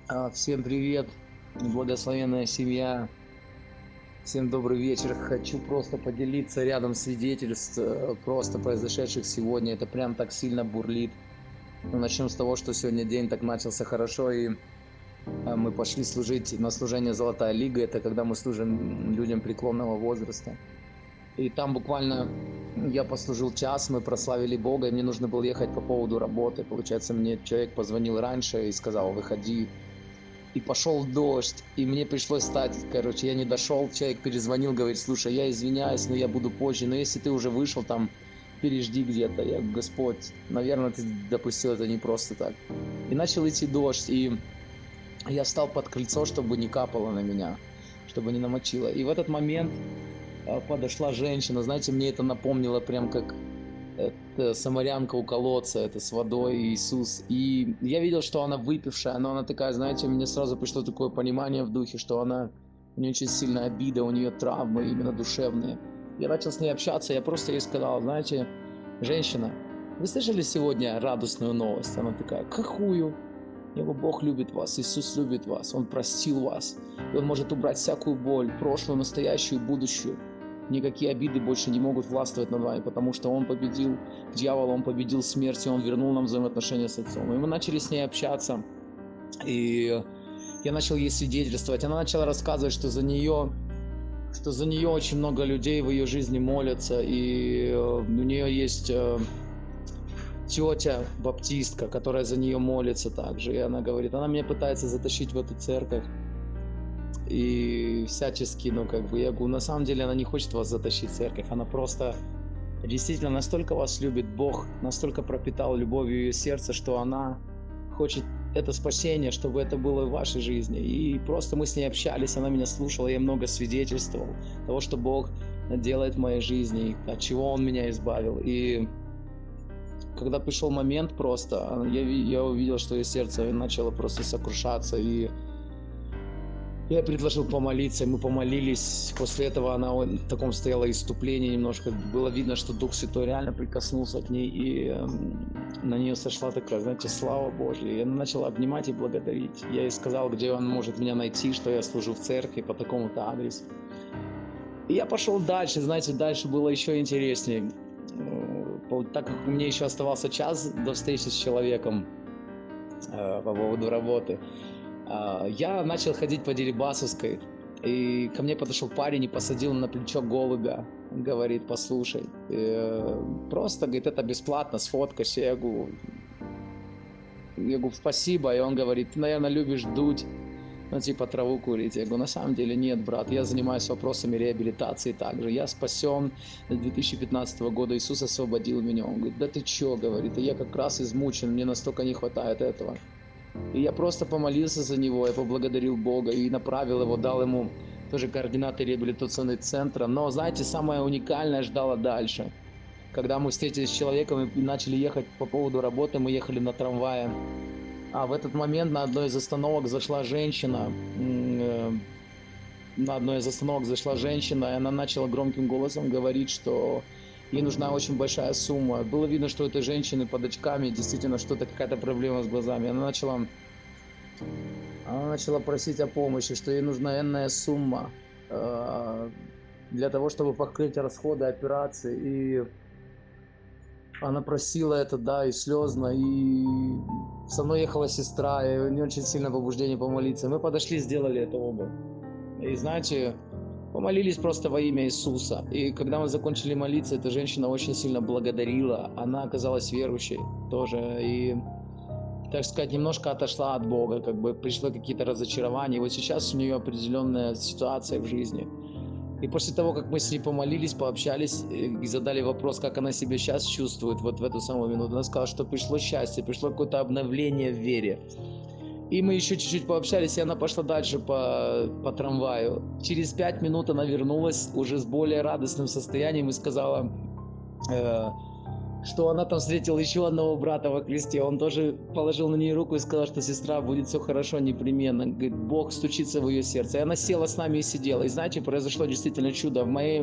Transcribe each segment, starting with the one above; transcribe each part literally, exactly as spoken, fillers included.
А, Всем привет, благословенная семья, всем добрый вечер. Хочу просто поделиться рядом свидетельств, э, просто произошедших сегодня. Это прям так сильно бурлит. Ну, начнем с того, что сегодня день так начался хорошо, и а, мы пошли служить на служение «Золотая лига». Это когда мы служим людям преклонного возраста. И там буквально я послужил час, мы прославили Бога, и мне нужно было ехать по поводу работы. Получается, мне человек позвонил раньше и сказал: выходи. И пошел дождь, и мне пришлось встать. Короче, я не дошел, человек перезвонил, говорит: слушай, я извиняюсь, но я буду позже, но если ты уже вышел, там, пережди где-то. Я говорю: Господь, наверное, ты допустил это не просто так. И начал идти дождь, и я встал под крыльцо, чтобы не капало на меня, чтобы не намочило. И в этот момент а, подошла женщина, знаете, мне это напомнило прям как это самарянка у колодца, это с водой Иисус. И я видел, что она выпившая, но она такая, знаете, мне сразу пришло такое понимание в духе, что она, у нее очень сильная обида, у нее травмы именно душевные. Я начал с ней общаться, я просто ей сказал: знаете, женщина, вы слышали сегодня радостную новость? Она такая: какую? Я говорю: Бог любит вас, Иисус любит вас, Он простил вас, и Он может убрать всякую боль, прошлую, настоящую, будущую. Никакие обиды больше не могут властвовать над вами, потому что Он победил дьявола, Он победил смерть, и Он вернул нам взаимоотношения с Отцом. И мы начали с ней общаться, и я начал ей свидетельствовать. Она начала рассказывать, что за нее, что за нее очень много людей в ее жизни молятся, и у нее есть тетя баптистка, которая за нее молится также. И она говорит, она меня пытается затащить в эту церковь. И всячески, ну, как бы, я говорю, на самом деле она не хочет вас затащить в церковь, она просто действительно настолько вас любит, Бог настолько пропитал любовью ее сердце, что она хочет это спасение, чтобы это было в вашей жизни. И просто мы с ней общались, она меня слушала, я много свидетельствовал того, что Бог делает в моей жизни, от чего Он меня избавил. И когда пришел момент просто, я, я увидел, что ее сердце начало просто сокрушаться, и я предложил помолиться, и мы помолились. После этого она в таком стояла иступлении немножко. Было видно, что Дух Святой реально прикоснулся к ней, и э, на нее сошла такая, знаете, слава Божья. И она начала обнимать и благодарить. Я ей сказал, где он может меня найти, что я служу в церкви по такому-то адресу. И я пошел дальше, знаете, дальше было еще интереснее. Так как у меня еще оставался час до встречи с человеком э, по поводу работы, я начал ходить по Дерибасовской, и ко мне подошел парень и посадил на плечо голубя. Говорит: послушай, просто, говорит, это бесплатно, сфоткайся. Я говорю, я говорю, спасибо. И он говорит: ты, наверное, любишь дуть, ну, типа траву курить. Я говорю: на самом деле нет, брат, я занимаюсь вопросами реабилитации также. Я спасен с две тысячи пятнадцатого года, Иисус освободил меня. Он говорит: да ты чё, говорит, я как раз измучен, мне настолько не хватает этого. И я просто помолился за него, я поблагодарил Бога и направил его, дал ему тоже координаты реабилитационного центра. Но, знаете, самое уникальное ждало дальше. Когда мы встретились с человеком и начали ехать по поводу работы, мы ехали на трамвае. А в этот момент на одной из остановок зашла женщина. На одной из остановок зашла женщина, и она начала громким голосом говорить, что ей нужна очень большая сумма. Было видно, что у этой женщины под очками действительно что-то, какая-то проблема с глазами. Она начала, она начала просить о помощи, что ей нужна энная сумма э, для того, чтобы покрыть расходы операции. И она просила это, да, и слезно. И со мной ехала сестра, и у нее очень сильное побуждение помолиться. Мы подошли, сделали это оба. И знаете, помолились просто во имя Иисуса. И когда мы закончили молиться, эта женщина очень сильно благодарила. Она оказалась верующей тоже. И, так сказать, немножко отошла от Бога. Как бы пришло какие-то разочарования. И вот сейчас у нее определенная ситуация в жизни. И после того, как мы с ней помолились, пообщались и задали вопрос, как она себя сейчас чувствует вот в эту самую минуту, она сказала, что пришло счастье, пришло какое-то обновление в вере. И мы еще чуть-чуть пообщались, и она пошла дальше по, по трамваю. Через пять минут она вернулась уже с более радостным состоянием и сказала, э, что она там встретила еще одного брата во Христе. Он тоже положил на нее руку и сказал, что сестра, будет все хорошо непременно. Говорит, Бог стучится в ее сердце. И она села с нами и сидела. И знаете, произошло действительно чудо. В моей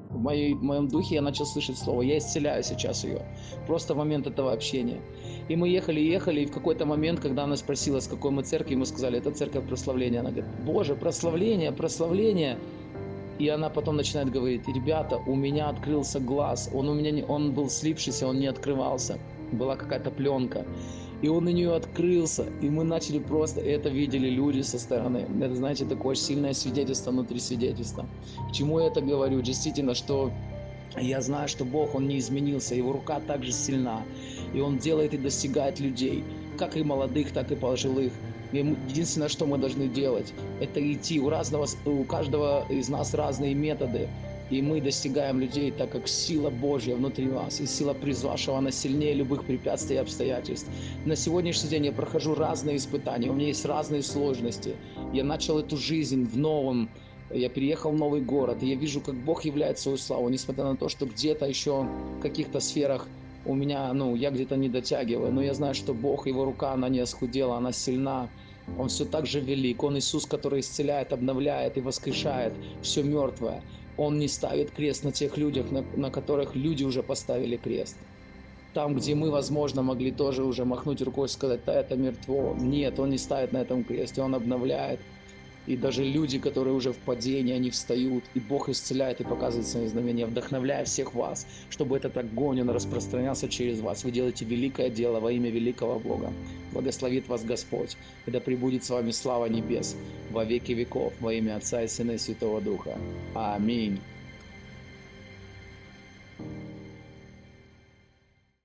В, моей, в моем духе я начал слышать слово. Я исцеляю сейчас ее. Просто в момент этого общения. И мы ехали, ехали, и в какой-то момент, когда она спросила, с какой мы церкви, мы сказали, это церковь прославления. Она говорит, Боже, прославление, прославление. И она потом начинает говорить, ребята, у меня открылся глаз. Он у меня не, он был слипшийся, он не открывался. Была какая-то пленка. И он на нее открылся, и мы начали просто, это видели люди со стороны. Это, знаете, такое сильное свидетельство внутри свидетельства. К чему я это говорю? Действительно, что я знаю, что Бог, Он не изменился, Его рука также сильна. И Он делает и достигает людей, как и молодых, так и пожилых. И единственное, что мы должны делать, это идти. У, разного, у каждого из нас разные методы. И мы достигаем людей, так как сила Божья внутри нас, и сила призвавшего, она сильнее любых препятствий и обстоятельств. На сегодняшний день я прохожу разные испытания, у меня есть разные сложности. Я начал эту жизнь в новом, я переехал в новый город, и я вижу, как Бог являет свою славу, несмотря на то, что где-то еще в каких-то сферах у меня, ну, я где-то не дотягиваю, но я знаю, что Бог, Его рука, она не оскудела, она сильна. Он все так же велик. Он Иисус, который исцеляет, обновляет и воскрешает все мертвое. Он не ставит крест на тех людях, на, на которых люди уже поставили крест. Там, где мы, возможно, могли тоже уже махнуть рукой и сказать, да, это мертво. Нет, Он не ставит на этом кресте, Он обновляет. И даже люди, которые уже в падении, они встают, и Бог исцеляет и показывает свои знамения, вдохновляя всех вас, чтобы этот огонь, он распространялся через вас. Вы делаете великое дело во имя великого Бога. Благословит вас Господь, и да пребудет с вами слава небес во веки веков, во имя Отца и Сына и Святого Духа. Аминь.